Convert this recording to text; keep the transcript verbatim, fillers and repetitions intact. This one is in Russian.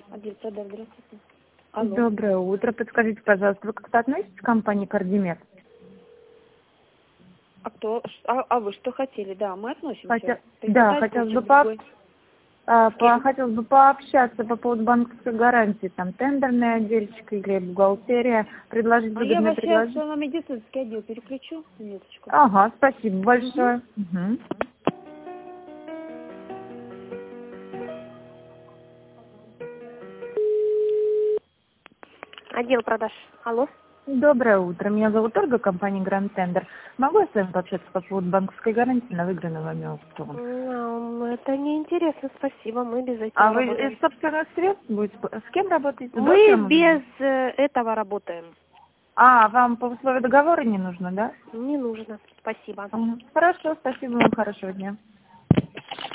Отдел продаж, здравствуйте. Алло. Доброе утро. Подскажите, пожалуйста, вы как-то относитесь к компании «Кардимед»? А кто? А, а вы что хотели? Да, мы относимся. Хотя... То есть Да, какая хотелось бы, случай по... другой? а, С по... кем? хотелось бы пообщаться по поводу банковской гарантии, там тендерный отдельчик или бухгалтерия, предложить А я выгодное вас сейчас предложение. на медицинский отдел переключу. Минуточку. Ага, спасибо Угу. большое. Мгм. Отдел продаж. Алло. Доброе утро. Меня зовут Ольга, компания Grand Tender. Могу я с вами пообщаться по поводу банковской гарантии на выигранный вами аукцион? М, Это неинтересно, спасибо. Мы без А этого вы из работаем. собственных средств будете... С кем работаете? С Мы брокером или... без э, этого работаем. А, вам по условию договора не нужно, да? Не нужно. Спасибо. Ага. Хорошо, спасибо вам, хорошего дня.